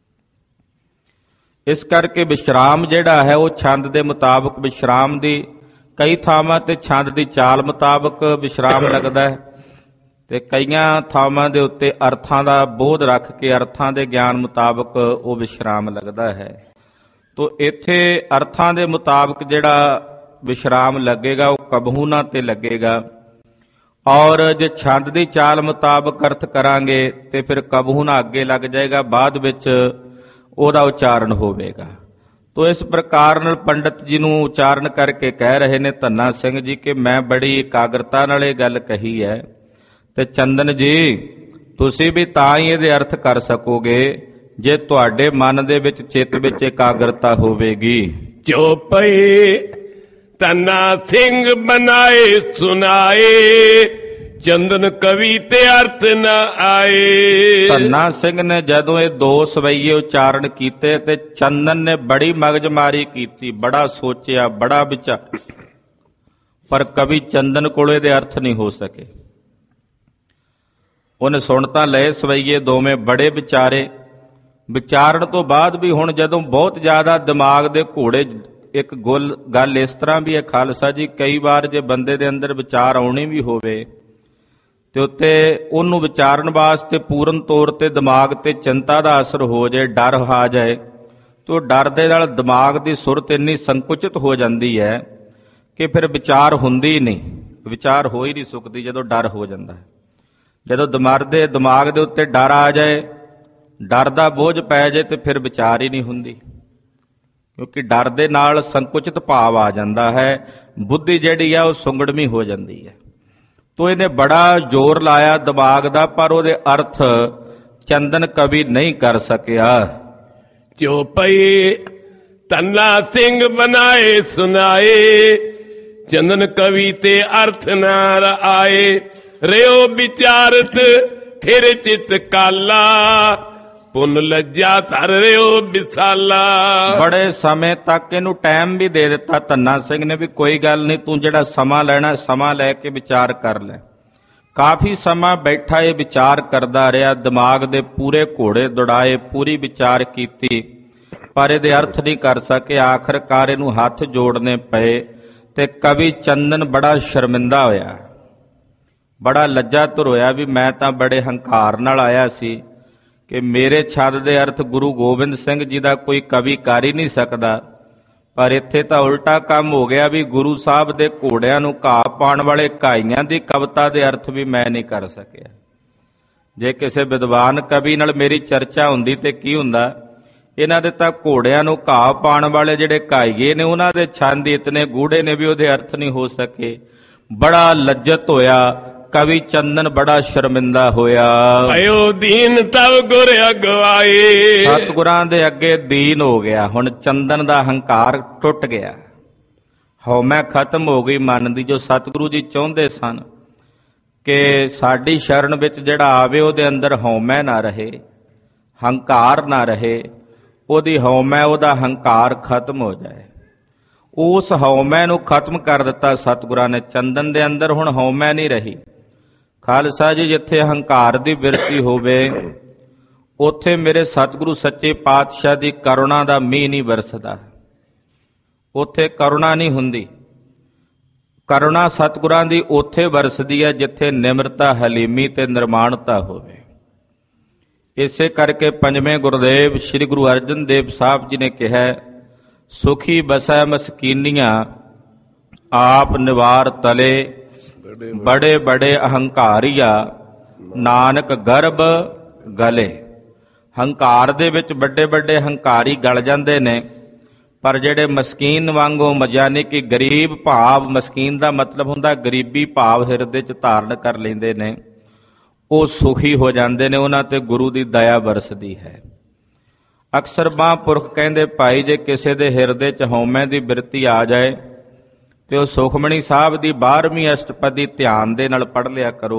ਇਸ ਕਰਕੇ ਵਿਸ਼ਰਾਮ ਜਿਹੜਾ ਹੈ ਉਹ ਛੰਦ ਦੇ ਮੁਤਾਬਕ ਵਿਸ਼ਰਾਮ ਦੀ ਕਈ ਥਾਵਾਂ ਤੇ ਛੰਦ ਦੀ ਚਾਲ ਮੁਤਾਬਕ ਵਿਸ਼ਰਾਮ ਲੱਗਦਾ ਹੈ ਤੇ ਕਈਆਂ ਥਾਵਾਂ ਦੇ ਉੱਤੇ ਅਰਥਾਂ ਦਾ ਬੋਧ ਰੱਖ ਕੇ ਅਰਥਾਂ ਦੇ ਗਿਆਨ ਮੁਤਾਬਕ ਉਹ ਵਿਸ਼ਰਾਮ ਲੱਗਦਾ ਹੈ। ਤੋ ਇੱਥੇ ਅਰਥਾਂ ਦੇ ਮੁਤਾਬਕ ਜਿਹੜਾ ਵਿਸ਼ਰਾਮ ਲੱਗੇਗਾ ਉਹ ਕਬਹੂ ਨਾ ਤੇ ਲੱਗੇਗਾ, ਔਰ ਜੇ ਛੰਦ ਦੀ ਚਾਲ ਮੁਤਾਬਕ ਅਰਥ ਕਰਾਂਗੇ ਤੇ ਫਿਰ ਕਬਹੂ ਨਾ ਅੱਗੇ ਲੱਗ ਜਾਏਗਾ, ਬਾਅਦ ਵਿੱਚ ਉਹਦਾ ਉਚਾਰਨ ਹੋਵੇਗਾ। ਤੋ ਇਸ ਪ੍ਰਕਾਰ ਨਾਲ ਪੰਡਤ ਜੀ ਨੂੰ ਉਚਾਰਨ ਕਰਕੇ ਕਹਿ ਰਹੇ ਨੇ ਧੰਨਾ ਸਿੰਘ ਜੀ ਕਿ ਮੈਂ ਬੜੀ ਇਕਾਗਰਤਾ ਨਾਲ ਇਹ ਗੱਲ ਕਹੀ ਹੈ, ਤੇ ਚੰਦਨ ਜੀ ਤੁਸੀਂ ਵੀ ਤਾਂ ਹੀ ਇਹਦੇ ਅਰਥ ਕਰ ਸਕੋਗੇ ਜੇ ਤੁਹਾਡੇ ਮਨ ਦੇ ਵਿੱਚ ਚਿੱਤ ਵਿੱਚ ਇਕਾਗਰਤਾ ਹੋਵੇਗੀ। ਜੋ ਪਏ ਤਨਾ ਸਿੰਘ ਬਣਾਏ ਸੁਨਾਏ, ਚੰਦਨ ਕਵੀ ਤੇ ਅਰਥ ਨ ਆਏ। ਧੰਨਾ ਸਿੰਘ ਨੇ ਜਦੋਂ ਇਹ ਦੋ ਸਵਈਏ ਉਚਾਰਨ ਕੀਤੇ ਤੇ ਚੰਦਨ ਨੇ ਬੜੀ ਮਗਜਮਾਰੀ ਕੀਤੀ, ਬੜਾ ਸੋਚਿਆ, ਬੜਾ ਵਿਚਾਰ, ਪਰ ਕਵੀ ਚੰਦਨ ਕੋਲ ਇਹਦੇ ਅਰਥ ਨਹੀਂ ਹੋ ਸਕੇ। ਉਹਨੇ ਸੁਣ ਤਾਂ ਲਏ ਸਵਈਏ ਦੋਵੇਂ, ਬੜੇ ਵਿਚਾਰੇ, ਵਿਚਾਰਨ ਤੋਂ ਬਾਅਦ ਵੀ ਹੁਣ ਜਦੋਂ ਬਹੁਤ ਜ਼ਿਆਦਾ ਦਿਮਾਗ ਦੇ ਘੋੜੇ, ਇੱਕ ਗੱਲ ਇਸ ਤਰ੍ਹਾਂ ਵੀ ਹੈ ਖਾਲਸਾ ਜੀ, ਕਈ ਵਾਰ ਜੇ ਬੰਦੇ ਦੇ ਅੰਦਰ ਵਿਚਾਰ ਆਉਣੇ ਵੀ ਹੋਵੇ ਤੇ ਉੱਤੇ ਉਹਨੂੰ ਵਿਚਾਰਨ ਵਾਸਤੇ ਪੂਰਨ ਤੌਰ ਤੇ ਦਿਮਾਗ ਤੇ ਚਿੰਤਾ ਦਾ ਅਸਰ ਹੋ ਜਾਏ, ਡਰ ਆ ਜਾਏ, ਤੇ ਉਹ ਡਰ ਦੇ ਨਾਲ ਦਿਮਾਗ ਦੀ ਸੁਰਤ ਇੰਨੀ ਸੰਕੁਚਿਤ ਹੋ ਜਾਂਦੀ ਹੈ ਕਿ ਫਿਰ ਵਿਚਾਰ ਹੁੰਦੀ ਨਹੀਂ, ਵਿਚਾਰ ਹੋ ਹੀ ਨਹੀਂ ਸਕਦੀ ਜਦੋਂ ਡਰ ਹੋ ਜਾਂਦਾ ਹੈ। ਜਦੋਂ ਦਿਮਾਗ ਦੇ ਉੱਤੇ ਡਰ ਆ ਜਾਏ, ਡਰ ਦਾ ਬੋਝ ਪੈ ਜਾਏ ਤੇ ਫਿਰ ਵਿਚਾਰ ਹੀ ਨਹੀਂ ਹੁੰਦੀ, ਕਿਉਂਕਿ ਡਰ ਦੇ ਨਾਲ ਸੰਕੁਚਿਤ ਭਾਵ ਆ ਜਾਂਦਾ ਹੈ, ਬੁੱਧੀ ਜਿਹੜੀ ਆ ਉਹ ਸੁੰਗੜਵੀਂ ਹੋ ਜਾਂਦੀ ਹੈ। ਤੋ ਇਹਨੇ ਬੜਾ ਜ਼ੋਰ ਲਾਇਆ ਦਿਮਾਗ ਦਾ, ਪਰ ਉਹਦੇ ਅਰਥ ਚੰਦਨ ਕਵੀ ਨਹੀਂ ਕਰ ਸਕਿਆ। ਜੋ ਪਏ ਤਨਾ ਸਿੰਘ ਬਣਾਏ ਸੁਨਾਏ, ਚੰਦਨ ਕਵੀ ਤੇ ਅਰਥ ਨ ਆਏ। ਰਿਓ ਵਿਚਾਰਤ ਥਿਰ ਚਿਤ ਕਾਲਾ, ਪੁੰਨ ਲੱਜਾ ਧਰ ਰਿਓ ਵਿਸਾਲਾ। ਬੜੇ ਸਮੇਂ ਤੱਕ ਇਹਨੂੰ ਟਾਈਮ ਵੀ ਦੇ ਦਿੱਤਾ ਧੰਨਾ ਸਿੰਘ ਨੇ ਵੀ ਕੋਈ ਗੱਲ ਨਹੀਂ, ਤੂੰ ਜਿਹੜਾ ਸਮਾਂ ਲੈਣਾ ਸਮਾਂ ਲੈ ਕੇ ਵਿਚਾਰ ਕਰ ਲੈ। ਕਾਫੀ ਸਮਾਂ ਬੈਠਾ ਇਹ ਵਿਚਾਰ ਕਰਦਾ ਰਿਹਾ, ਦਿਮਾਗ ਦੇ ਪੂਰੇ ਘੋੜੇ ਦੌੜਾਏ, ਪੂਰੀ ਵਿਚਾਰ ਕੀਤੀ, ਪਰ ਇਹਦੇ ਅਰਥ ਨਹੀਂ ਕਰ ਸਕੇ। ਆਖਰਕਾਰ ਇਹਨੂੰ ਹੱਥ ਜੋੜਨੇ ਪਏ ਤੇ ਕਵੀ ਚੰਦਨ ਬੜਾ ਸ਼ਰਮਿੰਦਾ ਹੋਇਆ, ਬੜਾ ਲੱਜਾਤੁਰ ਹੋਇਆ ਵੀ ਮੈਂ ਤਾਂ ਬੜੇ ਹੰਕਾਰ ਨਾਲ ਆਇਆ ਸੀ ਕਿ ਮੇਰੇ ਛੰਦ ਦੇ ਅਰਥ ਗੁਰੂ ਗੋਬਿੰਦ ਸਿੰਘ ਜੀ ਦਾ ਕੋਈ ਕਵੀ ਕਰ ਹੀ ਨਹੀਂ ਸਕਦਾ, ਪਰ ਇੱਥੇ ਤਾਂ ਉਲਟਾ ਕੰਮ ਹੋ ਗਿਆ ਵੀ ਗੁਰੂ ਸਾਹਿਬ ਦੇ ਘੋੜਿਆਂ ਨੂੰ ਘਾਹ ਪਾਉਣ ਵਾਲੇ ਘਾਈਆਂ ਦੀ ਕਵਿਤਾ ਦੇ ਅਰਥ ਵੀ ਮੈਂ ਨਹੀਂ ਕਰ ਸਕਿਆ। ਜੇ ਕਿਸੇ ਵਿਦਵਾਨ ਕਵੀ ਨਾਲ ਮੇਰੀ ਚਰਚਾ ਹੁੰਦੀ ਤੇ ਕੀ ਹੁੰਦਾ, ਇਹਨਾਂ ਦੇ ਤਾਂ ਘੋੜਿਆਂ ਨੂੰ ਘਾਹ ਪਾਉਣ ਵਾਲੇ ਜਿਹੜੇ ਘਾਈਏ ਨੇ ਉਹਨਾਂ ਦੇ ਛੰਦ ਇਤਨੇ ਗੂੜੇ ਨੇ ਵੀ ਉਹਦੇ ਅਰਥ ਨਹੀਂ ਹੋ ਸਕੇ। ਬੜਾ ਲੱਜਤ ਹੋਇਆ ਕਵੀ ਚੰਦਨ, ਬੜਾ ਸ਼ਰਮਿੰਦਾ ਹੋਇਆ। ਆਇਓ ਦੀਨ ਤਵ ਗੁਰ ਅਗਵਾਏ, ਸਤਿਗੁਰਾਂ ਦੇ ਅੱਗੇ ਦੀਨ ਹੋ ਗਿਆ। ਹੁਣ ਚੰਦਨ ਦਾ ਹੰਕਾਰ ਟੁੱਟ ਗਿਆ, ਹਉਮੈ ਖਤਮ ਹੋ ਗਈ ਮਨ ਦੀ। ਜੋ ਸਤਿਗੁਰੂ ਜੀ ਚਾਹੁੰਦੇ ਸਨ ਕਿ ਸਾਡੀ ਸ਼ਰਨ ਵਿੱਚ ਜਿਹੜਾ ਆਵੇ ਉਹਦੇ ਅੰਦਰ ਹਉਮੈ ਨਾ ਰਹੇ, ਹੰਕਾਰ ਨਾ ਰਹੇ, ਉਹਦੀ ਹਉਮੈ, ਉਹਦਾ ਹੰਕਾਰ ਖਤਮ ਹੋ ਜਾਏ। ਉਸ ਹਉਮੈ ਨੂੰ ਖਤਮ ਕਰ ਦਿੱਤਾ ਸਤਿਗੁਰਾਂ ਨੇ। ਚੰਦਨ ਦੇ ਅੰਦਰ ਹੁਣ ਹਉਮੈ ਨਹੀਂ ਰਹੀ। ਖਾਲਸਾ ਜੀ, ਜਿੱਥੇ ਹੰਕਾਰ ਦੀ ਬਿਰਤੀ ਹੋਵੇ ਉੱਥੇ ਮੇਰੇ ਸਤਿਗੁਰੂ ਸੱਚੇ ਪਾਤਸ਼ਾਹ ਦੀ ਕਰੁਣਾ ਦਾ ਮੀਂਹ ਨਹੀਂ ਵਰਸਦਾ, ਉੱਥੇ ਕਰੁਣਾ ਨਹੀਂ ਹੁੰਦੀ। ਕਰੁਣਾ ਸਤਿਗੁਰਾਂ ਦੀ ਉੱਥੇ ਵਰਸਦੀ ਹੈ ਜਿੱਥੇ ਨਿਮਰਤਾ, ਹਲੀਮੀ ਤੇ ਨਿਰਮਾਣਤਾ ਹੋਵੇ। ਇਸੇ ਕਰਕੇ ਪੰਜਵੇਂ ਗੁਰਦੇਵ ਸ੍ਰੀ ਗੁਰੂ ਅਰਜਨ ਦੇਵ ਸਾਹਿਬ ਜੀ ਨੇ ਕਿਹਾ, ਸੁਖੀ ਬਸੈ ਮਸਕੀਨੀਆਂ ਆਪ ਨਿਵਾਰ ਤਲੇ, ਬੜੇ ਬੜੇ ਅਹੰਕਾਰੀਆ ਨਾਨਕ ਗਰਭ ਗਲੇ। ਹੰਕਾਰ ਦੇ ਵਿੱਚ ਵੱਡੇ ਵੱਡੇ ਹੰਕਾਰੀ ਗਲ ਜਾਂਦੇ ਨੇ, ਪਰ ਜਿਹੜੇ ਮਸਕੀਨ ਵਾਂਗੂ, ਯਾਨੀ ਕਿ ਗਰੀਬ ਭਾਵ, ਮਸਕੀਨ ਦਾ ਮਤਲਬ ਹੁੰਦਾ ਗਰੀਬੀ ਭਾਵ ਹਿਰਦੇ 'ਚ ਧਾਰਨ ਕਰ ਲੈਂਦੇ ਨੇ, ਉਹ ਸੁਖੀ ਹੋ ਜਾਂਦੇ ਨੇ, ਉਹਨਾਂ ਤੇ ਗੁਰੂ ਦੀ ਦਇਆ ਵਰਸਦੀ ਹੈ। ਅਕਸਰ ਮਹਾਂਪੁਰਖ ਕਹਿੰਦੇ, ਭਾਈ ਜੇ ਕਿਸੇ ਦੇ ਹਿਰਦੇ 'ਚ ਹਉਮੈ ਦੀ ਬਿਰਤੀ ਆ ਜਾਏ ਤੇ ਉਹ ਸੁਖਮਣੀ ਸਾਹਿਬ ਦੀ 12ਵੀਂ ਅਸ਼ਟਪਦੀ ਧਿਆਨ ਦੇ ਨਾਲ ਪੜ੍ਹ ਲਿਆ ਕਰੋ।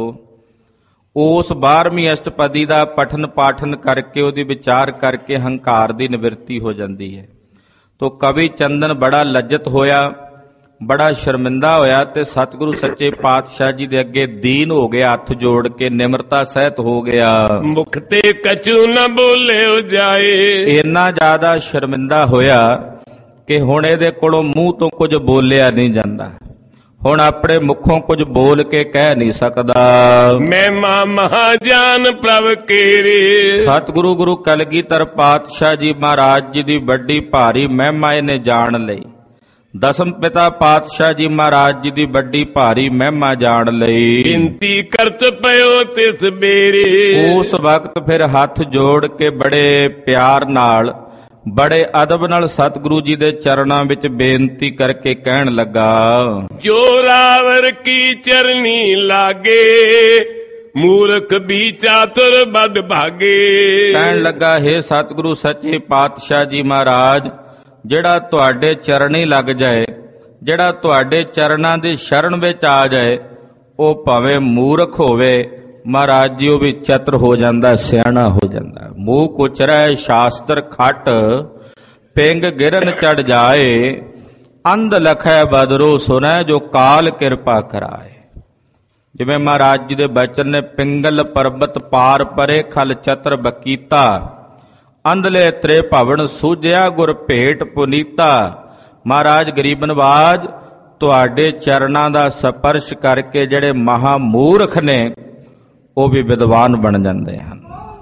ਉਸ 12ਵੀਂ ਅਸ਼ਟਪਦੀ ਦਾ ਪਠਨ ਪਾਠਨ ਕਰਕੇ, ਉਹਦੀ ਵਿਚਾਰ ਕਰਕੇ ਹੰਕਾਰ ਦੀ ਨਿਵਰਤੀ ਹੋ ਜਾਂਦੀ ਹੈ। ਤੋ ਕਵੀ ਚੰਦਨ ਬੜਾ ਲੱਜਤ ਹੋਇਆ, ਬੜਾ ਸ਼ਰਮਿੰਦਾ ਹੋਇਆ ਤੇ ਸਤਿਗੁਰੂ ਸੱਚੇ ਪਾਤਸ਼ਾਹ ਜੀ ਦੇ ਅੱਗੇ ਦੀਨ ਹੋ ਗਿਆ, ਹੱਥ ਜੋੜ ਕੇ ਨਿਮਰਤਾ ਸਹਿਤ ਹੋ ਗਿਆ। ਮੁਖ ਤੇ ਕਛੂ ਨਾ ਬੋਲਿਓ ਜਾਏ, ਇੰਨਾ ਜ਼ਿਆਦਾ ਸ਼ਰਮਿੰਦਾ ਹੋਇਆ ਕਿ ਹੁਣ ਇਹਦੇ ਕੋਲੋਂ ਮੂੰਹ ਤੋਂ ਕੁਝ ਬੋਲਿਆ ਨਹੀਂ ਜਾਂਦਾ, ਹੁਣ ਆਪਣੇ ਮੁਖੋਂ ਕੁਝ ਬੋਲ ਕੇ ਕਹਿ ਨਹੀਂ ਸਕਦਾ। ਮਹਿਮਾ ਮਹਾਜਾਨ ਪ੍ਰਭ ਕੇਰੇ, ਸਤਿਗੁਰੂ ਗੁਰੂ ਕਲਗੀਧਰ ਪਾਤਸ਼ਾਹ ਜੀ ਮਹਾਰਾਜ ਜੀ ਦੀ ਵੱਡੀ ਭਾਰੀ ਮਹਿਮਾ ਇਹਨੇ ਜਾਣ ਲਈ। ਦਸਮ ਪਿਤਾ ਪਾਤਸ਼ਾਹ ਜੀ ਮਹਾਰਾਜ ਜੀ ਦੀ ਵੱਡੀ ਭਾਰੀ ਮਹਿਮਾ ਜਾਣ ਲਈ ਬੇਨਤੀ ਕਰਤ ਪਇਓ ਤਿਸ ਬੇਰੇ। ਉਸ ਵਕਤ ਫਿਰ ਹੱਥ ਜੋੜ ਕੇ ਬੜੇ ਪਿਆਰ ਨਾਲ, ਬੜੇ ਅਦਬ ਨਾਲ ਸਤਿਗੁਰੂ ਜੀ ਦੇ ਚਰਨਾਂ ਵਿੱਚ ਬੇਨਤੀ ਕਰਕੇ ਕਹਿਣ ਲੱਗਾ, ਜੋ ਰਾਵਰ ਕੀ ਚਰਨੀ ਲਾਗੇ, ਮੂਰਖ ਵੀ ਚਾਤੁਰ ਬਡ ਭਾਗੇ। ਕਹਿਣ ਲੱਗਾ, ਹੇ ਸਤਿਗੁਰੂ ਸੱਚੇ ਪਾਤਸ਼ਾਹ ਜੀ ਮਹਾਰਾਜ, ਜਿਹੜਾ ਤੁਹਾਡੇ ਚਰਣੀ ਲੱਗ ਜਾਏ, ਜਿਹੜਾ ਤੁਹਾਡੇ ਚਰਨਾਂ ਦੀ ਸ਼ਰਨ ਵਿੱਚ ਆ ਜਾਏ, ਉਹ ਭਾਵੇਂ ਮੂਰਖ ਹੋਵੇ ਮਹਾਰਾਜ ਜੀ, ਉਹ ਵੀ ਚਤੁਰ ਹੋ ਜਾਂਦਾ, ਸਿਆਣਾ ਹੋ ਜਾਂਦਾ। ਮੂੰਹ ਕੁਚਰੈ ਸ਼ਾਸਤਰ ਖੱਟ, ਪਿੰਗ ਗਿਰਨ ਚੜ ਜਾਏ, ਅੰਧ ਲਖੈ ਬਦਰੋ ਸੁਨੈ, ਜੋ ਕਾਲ ਕਿਰਪਾ ਕਰਾਏ। ਜਿਵੇਂ ਮਹਾਰਾਜ ਜੀ ਦੇ ਬਚਨ ਨੇ, ਪਿੰਗਲ ਪਰਬਤ ਪਾਰ ਪਰੇ, ਖਲ ਚਤਰ ਬਕੀਤਾ, ਅੰਧਲੇ ਤ੍ਰੇ ਭਵਨ ਸੂਝਿਆ, ਗੁਰ ਭੇਟ ਪੁਨੀਤਾ। ਮਹਾਰਾਜ ਗਰੀਬ ਨਵਾਜ, ਤੁਹਾਡੇ ਚਰਨਾਂ ਦਾ ਸਪਰਸ਼ ਕਰਕੇ ਜਿਹੜੇ ਮਹਾਮੂਰਖ ਨੇ ਉਹ ਵੀ ਵਿਦਵਾਨ ਬਣ ਜਾਂਦੇ ਹਨ।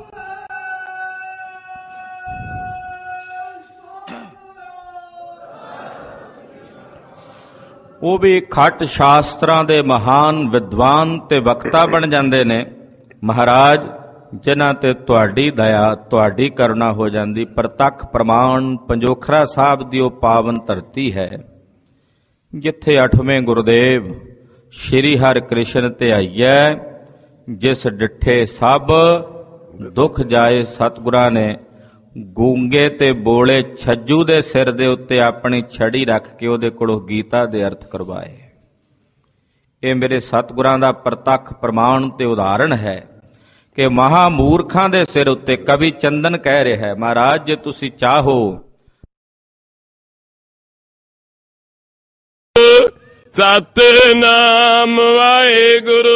ਉਹ ਵੀ ਖੱਟ ਸ਼ਾਸਤਰਾਂ ਦੇ ਮਹਾਨ ਵਿਦਵਾਨ ਤੇ ਵਕਤਾ ਬਣ ਜਾਂਦੇ ਨੇ। ਮਹਾਰਾਜ, ਜਿਨ੍ਹਾਂ ਤੇ ਤੁਹਾਡੀ ਦਇਆ, ਤੁਹਾਡੀ ਕਰੁਣਾ ਹੋ ਜਾਂਦੀ। ਪ੍ਰਤੱਖ ਪ੍ਰਮਾਣ ਪੰਜੋਖਰਾ ਸਾਹਿਬ ਦੀ ਉਹ ਪਾਵਨ ਧਰਤੀ ਹੈ, ਜਿੱਥੇ 8ਵੇਂ ਗੁਰਦੇਵ ਸ਼੍ਰੀ ਹਰਿ ਕ੍ਰਿਸ਼ਨ ਧਿਆਈਐ, ਜਿਸ ਡਿਠੇ ਸਭ ਦੁੱਖ ਜਾਏ। ਸਤਿਗੁਰਾਂ ਨੇ ਗੂੰਗੇ ਤੇ ਬੋਲੇ ਛੱਜੂ ਦੇ ਸਿਰ ਦੇ ਉੱਤੇ ਆਪਣੀ ਛੜੀ ਰੱਖ ਕੇ ਉਹਦੇ ਕੋਲੋਂ ਗੀਤਾ ਦੇ ਅਰਥ ਕਰਵਾਏ। ਇਹ ਮੇਰੇ ਸਤਿਗੁਰਾਂ ਦਾ ਪ੍ਰਤੱਖ ਪ੍ਰਮਾਣ ਤੇ ਉਦਾਹਰਣ ਹੈ ਕਿ ਮਹਾਮੂਰਖਾਂ ਦੇ ਸਿਰ ਉੱਤੇ ਕਵੀ ਚੰਦਨ ਕਹਿ ਰਿਹਾ ਹੈ, ਮਹਾਰਾਜ ਜੇ ਤੁਸੀਂ ਚਾਹੋ ਸਤਿਨਾਮ ਵਾਹਿਗੁਰੂ।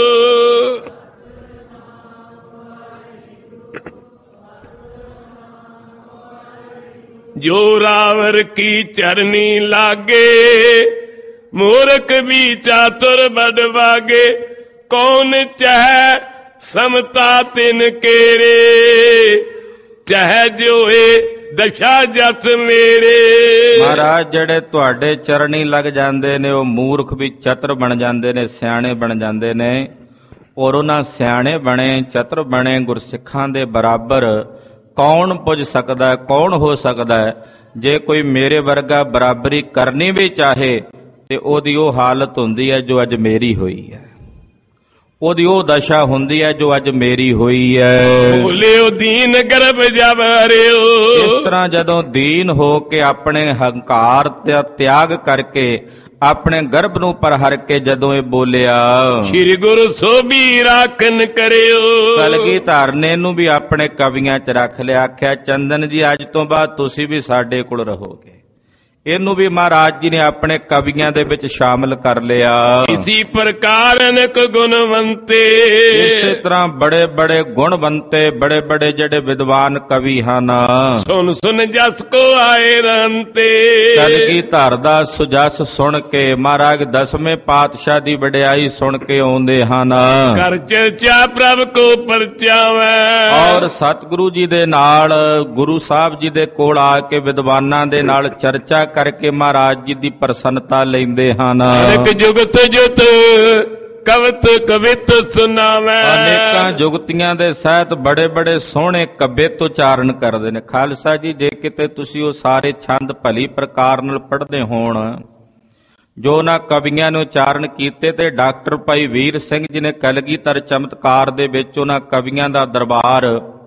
ਜੋ ਰਾਵਰ ਕੀ ਚਰਨੀ ਲਾਗੇ, ਮੂਰਖ ਵੀ ਚਾਤੁਰ ਬਡ ਭਾਗੇ। ਕੌਣ ਚਾਹੈ ਸਮਤਾ ਤਿਨ ਕੇਰੇ, ਚਾਹੇ ਜੋਏ ਦਸ਼ਾ ਜਸ ਮੇਰੇ। ਮਹਾਰਾਜ, ਜਿਹੜੇ ਤੁਹਾਡੇ ਚਰਨੀ ਲੱਗ ਜਾਂਦੇ ਨੇ, ਉਹ ਮੂਰਖ ਵੀ ਚਤੁਰ ਬਣ ਜਾਂਦੇ ਨੇ, ਸਿਆਣੇ ਬਣ ਜਾਂਦੇ ਨੇ। ਔਰ ਉਹਨਾਂ ਸਿਆਣੇ ਬਣੇ, ਚਤੁਰ ਬਣੇ ਗੁਰਸਿੱਖਾਂ ਦੇ ਬਰਾਬਰ ਕੌਣ ਪੁੱਜ ਸਕਦਾ ਹੈ, ਕੌਣ ਹੋ ਸਕਦਾ ਹੈ? ਜੇ ਕੋਈ ਮੇਰੇ ਵਰਗਾ ਬਰਾਬਰੀ ਕਰਨੀ ਵੀ ਚਾਹੇ ਤੇ ਉਹਦੀ ਉਹ ਹਾਲਤ ਹੁੰਦੀ ਹੈ ਜੋ ਅੱਜ ਮੇਰੀ ਹੋਈ ਹੈ, ਉਹਦੀ ਉਹ ਦਸ਼ਾ ਹੁੰਦੀ ਹੈ ਜੋ ਅੱਜ ਮੇਰੀ ਹੋਈ ਹੈ। ਬੋਲਿਓ ਦੀਨ ਗਰਭ ਜਬ ਹਰਿਓ। ਇਸ ਤਰ੍ਹਾਂ ਜਦੋਂ ਦੀਨ ਹੋ ਕੇ ਆਪਣੇ ਹੰਕਾਰ ਤੇ ਤਿਆਗ ਕਰਕੇ ਆਪਣੇ ਗਰਭ ਨੂੰ ਪਰਹਰ ਕੇ ਜਦੋਂ ਇਹ ਬੋਲਿਆ, ਸ੍ਰੀ ਗੁਰੂ ਸੋਭੀ ਰਾਖਨ ਕਰਿਓ। ਕਲਗੀਧਰ ਨੇ ਇਹਨੂੰ ਵੀ ਆਪਣੇ ਕਵੀਆਂ 'ਚ ਰੱਖ ਲਿਆ। ਆਖਿਆ, ਚੰਦਨ ਜੀ ਅੱਜ ਤੋਂ ਬਾਅਦ ਤੁਸੀਂ ਵੀ ਸਾਡੇ ਕੋਲ ਰਹੋਗੇ। ਇਹਨੂੰ ਵੀ ਮਹਾਰਾਜ ਜੀ ਨੇ ਆਪਣੇ ਕਵੀਆਂ ਦੇ ਵਿੱਚ ਸ਼ਾਮਲ ਕਰ ਲਿਆ। ਇਸੀ ਪ੍ਰਕਾਰ ਅਨੇਕ ਗੁਣਵੰਤੇ, ਇਸੇ ਤਰ੍ਹਾਂ ਬੜੇ ਬੜੇ ਗੁਣਵੰਤੇ, ਬੜੇ ਬੜੇ ਜਿਹੜੇ ਵਿਦਵਾਨ ਕਵੀ ਹਨ। ਸੁਨ ਸੁਨ ਜਸ ਕੋ ਆਏ ਰੰਤੇ। ਕਲਗੀਧਰ ਦਾ ਸੁਜਸ ਸੁਣ ਕੇ ਮਹਾਰਾਜ 10ਵੇਂ ਪਾਤਸ਼ਾਹ ਦੀ ਵਡਿਆਈ ਸੁਣ ਕੇ ਆਉਂਦੇ ਹਨ। ਕਰ ਚਰਚਾ ਪ੍ਰਭ ਕੋ ਪਰਚਾਵੈ। ਔਰ ਸਤਿਗੁਰੂ ਜੀ ਦੇ ਨਾਲ, ਗੁਰੂ ਸਾਹਿਬ ਜੀ ਦੇ ਕੋਲ ਆ ਕੇ ਵਿਦਵਾਨਾਂ ਦੇ ਨਾਲ ਚਰਚਾ ਕਰਕੇ ਮਹਾਰਾਜ ਜੀ ਦੀ ਪ੍ਰਸੰਨਤਾ ਲੈਂਦੇ ਹਨ। ਅਨੇਕ ਜੁਗਤ ਜੁਤ ਕਵਿਤ ਕਵਿਤ ਸੁਨਾਵੈ। ਅਨੇਕਾਂ ਜੁਗਤੀਆਂ ਦੇ ਸਹਿਤ ਬੜੇ ਬੜੇ ਸੋਹਣੇ ਕਵਿਤ ਉਚਾਰਨ ਕਰਦੇ ਨੇ। ਖਾਲਸਾ ਜੀ, ਜੇ ਕਿਤੇ ਤੁਸੀਂ ਉਹ ਸਾਰੇ ਛੰਦ ਭਲੀ ਪ੍ਰਕਾਰ ਨਾਲ ਪੜ੍ਹਦੇ ਹੋਣ ਜੋ ਉਹਨਾਂ ਕਵੀਆਂ ਨੇ ਉਚਾਰਨ ਕੀਤੇ, ਤੇ ਡਾਕਟਰ ਭਾਈ ਵੀਰ ਸਿੰਘ ਜੀ ਨੇ ਕਲਗੀਧਰ ਚਮਤਕਾਰ ਦੇ ਵਿੱਚ ਉਹਨਾਂ ਕਵੀਆਂ ਦਾ ਦਰਬਾਰ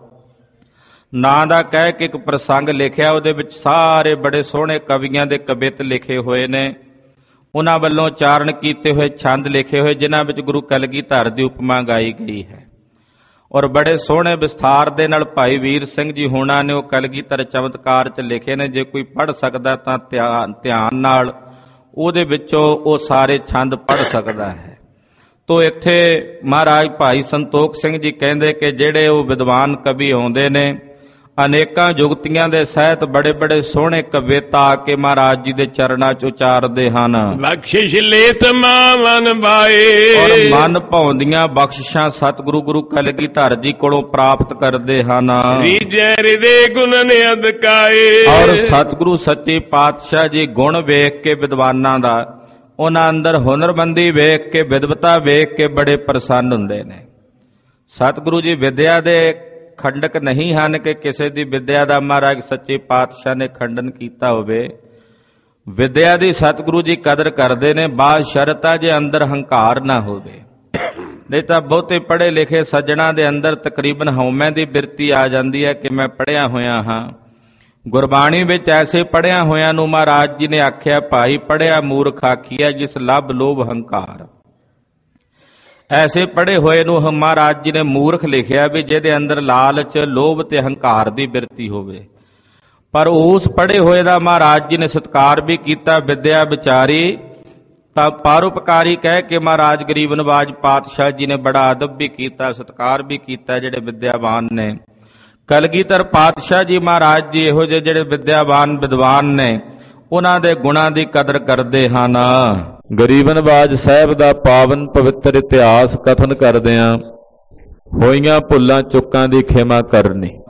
ਨਾਂ ਦਾ ਕਹਿ ਕੇ ਇੱਕ ਪ੍ਰਸੰਗ ਲਿਖਿਆ। ਉਹਦੇ ਵਿੱਚ ਸਾਰੇ ਬੜੇ ਸੋਹਣੇ ਕਵੀਆਂ ਦੇ ਕਵਿਤ ਲਿਖੇ ਹੋਏ ਨੇ, ਉਹਨਾਂ ਵੱਲੋਂ ਉਚਾਰਨ ਕੀਤੇ ਹੋਏ ਛੰਦ ਲਿਖੇ ਹੋਏ, ਜਿਨ੍ਹਾਂ ਵਿੱਚ ਗੁਰੂ ਕਲਗੀਧਰ ਦੀ ਉਪਮਾ ਗਾਈ ਗਈ ਹੈ। ਔਰ ਬੜੇ ਸੋਹਣੇ ਵਿਸਥਾਰ ਦੇ ਨਾਲ ਭਾਈ ਵੀਰ ਸਿੰਘ ਜੀ ਹੋਣਾ ਨੇ ਉਹ ਕਲਗੀਧਰ ਚਮਤਕਾਰ 'ਚ ਲਿਖੇ ਨੇ। ਜੇ ਕੋਈ ਪੜ੍ਹ ਸਕਦਾ ਤਾਂ ਧਿਆਨ ਨਾਲ ਉਹਦੇ ਵਿੱਚੋਂ ਉਹ ਸਾਰੇ ਛੰਦ ਪੜ੍ਹ ਸਕਦਾ ਹੈ। ਤੋ ਇੱਥੇ ਮਹਾਰਾਜ ਭਾਈ ਸੰਤੋਖ ਸਿੰਘ ਜੀ ਕਹਿੰਦੇ ਕਿ ਜਿਹੜੇ ਉਹ ਵਿਦਵਾਨ ਕਵੀ ਆਉਂਦੇ ਨੇ, ਅਨੇਕਾਂ ਜੁਗਤੀਆਂ ਦੇ ਸਹਿਤ ਬੜੇ ਬੜੇ ਸੋਹਣੇ ਕਵਿਤਾ ਆ ਕੇ ਮਹਾਰਾਜ ਜੀ ਦੇ ਚਰਨਾਂ 'ਚ ਉਚਾਰਦੇ ਹਨ। ਬਖਸ਼ਿਸ਼ ਲੇਤ ਮਨ ਭਾਏ। ਔਰ ਮਨ ਭਾਉਂਦੀਆਂ ਬਖਸ਼ਿਸ਼ਾਂ ਸਤਿਗੁਰੂ ਗੁਰੂ ਕਲਗੀਧਰ ਜੀ ਕੋਲੋਂ ਪ੍ਰਾਪਤ ਕਰਦੇ ਹਨ। ਰੀਜੈ ਹਿਰਦੇ ਗੁਣ ਨੇ ਅਦਕਾਏ। ਔਰ ਸਤਿਗੁਰੂ ਸੱਚੇ ਪਾਤਸ਼ਾਹ ਜੀ ਗੁਣ ਵੇਖ ਕੇ ਵਿਦਵਾਨਾਂ ਦਾ, ਉਹਨਾਂ ਅੰਦਰ ਹੁਨਰਮੰਦੀ ਵੇਖ ਕੇ, ਵਿਦਵਤਾ ਵੇਖ ਕੇ ਬੜੇ ਪ੍ਰਸੰਨ ਹੁੰਦੇ ਨੇ। ਸਤਿਗੁਰੂ ਜੀ ਵਿਦਿਆ ਦੇ ਖੰਡਕ ਨਹੀਂ ਹਨ ਕਿ ਕਿਸੇ ਦੀ ਵਿਦਿਆ ਦਾ ਮਹਾਰਾਜ ਸੱਚੇ ਪਾਤਸ਼ਾਹ ਨੇ ਖੰਡਨ ਕੀਤਾ ਹੋਵੇ। ਵਿਦਿਆ ਦੀ ਸਤਿਗੁਰੂ ਜੀ ਕਦਰ ਕਰਦੇ ਨੇ, ਬਾਸ਼ਰਤਾ ਜੇ ਅੰਦਰ ਹੰਕਾਰ ਨਾ ਹੋਵੇ। ਨਹੀਂ ਤਾਂ ਬਹੁਤੇ ਪੜ੍ਹੇ ਲਿਖੇ ਸੱਜਣਾ ਦੇ ਅੰਦਰ ਤਕਰੀਬਨ ਹਉਮੈ ਦੀ ਬਿਰਤੀ ਆ ਜਾਂਦੀ ਹੈ ਕਿ ਮੈਂ ਪੜ੍ਹਿਆ ਹੋਇਆ ਹਾਂ। ਗੁਰਬਾਣੀ ਵਿੱਚ ਐਸੇ ਪੜ੍ਹਿਆ ਹੋਇਆਂ ਨੂੰ ਮਹਾਰਾਜ ਜੀ ਨੇ ਆਖਿਆ, ਭਾਈ ਪੜ੍ਹਿਆ ਮੂਰਖ ਆਖੀਐ ਜਿਸ ਲੱਭ ਲੋਭ ਹੰਕਾਰ। ਐਸੇ ਪੜ੍ਹੇ ਹੋਏ ਨੂੰ ਮਹਾਰਾਜ ਜੀ ਨੇ ਮੂਰਖ ਲਿਖਿਆ ਵੀ ਜਿਹਦੇ ਅੰਦਰ ਲਾਲਚ, ਲੋਭ ਤੇ ਹੰਕਾਰ ਦੀ ਬਿਰਤੀ ਹੋਵੇ। ਪਰ ਉਸ ਪੜ੍ਹੇ ਹੋਏ ਦਾ ਮਹਾਰਾਜ ਜੀ ਨੇ ਸਤਿਕਾਰ ਵੀ ਕੀਤਾ। ਵਿਦਿਆ ਵਿਚਾਰੀ ਤਾਂ ਪਰਉਪਕਾਰੀ ਕਹਿ ਕੇ ਮਹਾਰਾਜ ਗਰੀਬ ਨਵਾਜ ਪਾਤਸ਼ਾਹ ਜੀ ਨੇ ਬੜਾ ਅਦਬ ਵੀ ਕੀਤਾ, ਸਤਿਕਾਰ ਵੀ ਕੀਤਾ ਜਿਹੜੇ ਵਿਦਿਆਵਾਨ ਨੇ। ਕਲਗੀਧਰ ਪਾਤਸ਼ਾਹ ਜੀ ਮਹਾਰਾਜ ਜੀ ਇਹੋ ਜਿਹੇ ਜਿਹੜੇ ਵਿਦਿਆਵਾਨ ਵਿਦਵਾਨ ਨੇ, ਉਹਨਾਂ ਦੇ ਗੁਣਾਂ ਦੀ ਕਦਰ ਕਰਦੇ ਹਨ। ਗਰੀਬ ਨਵਾਜ ਸਾਹਿਬ ਦਾ ਪਾਵਨ ਪਵਿੱਤਰ ਇਤਿਹਾਸ ਕਥਨ ਕਰਦਿਆਂ ਹੋਈਆਂ ਭੁੱਲਾਂ ਚੁੱਕਾਂ ਦੀ ਖਿਮਾ ਕਰਨੀ।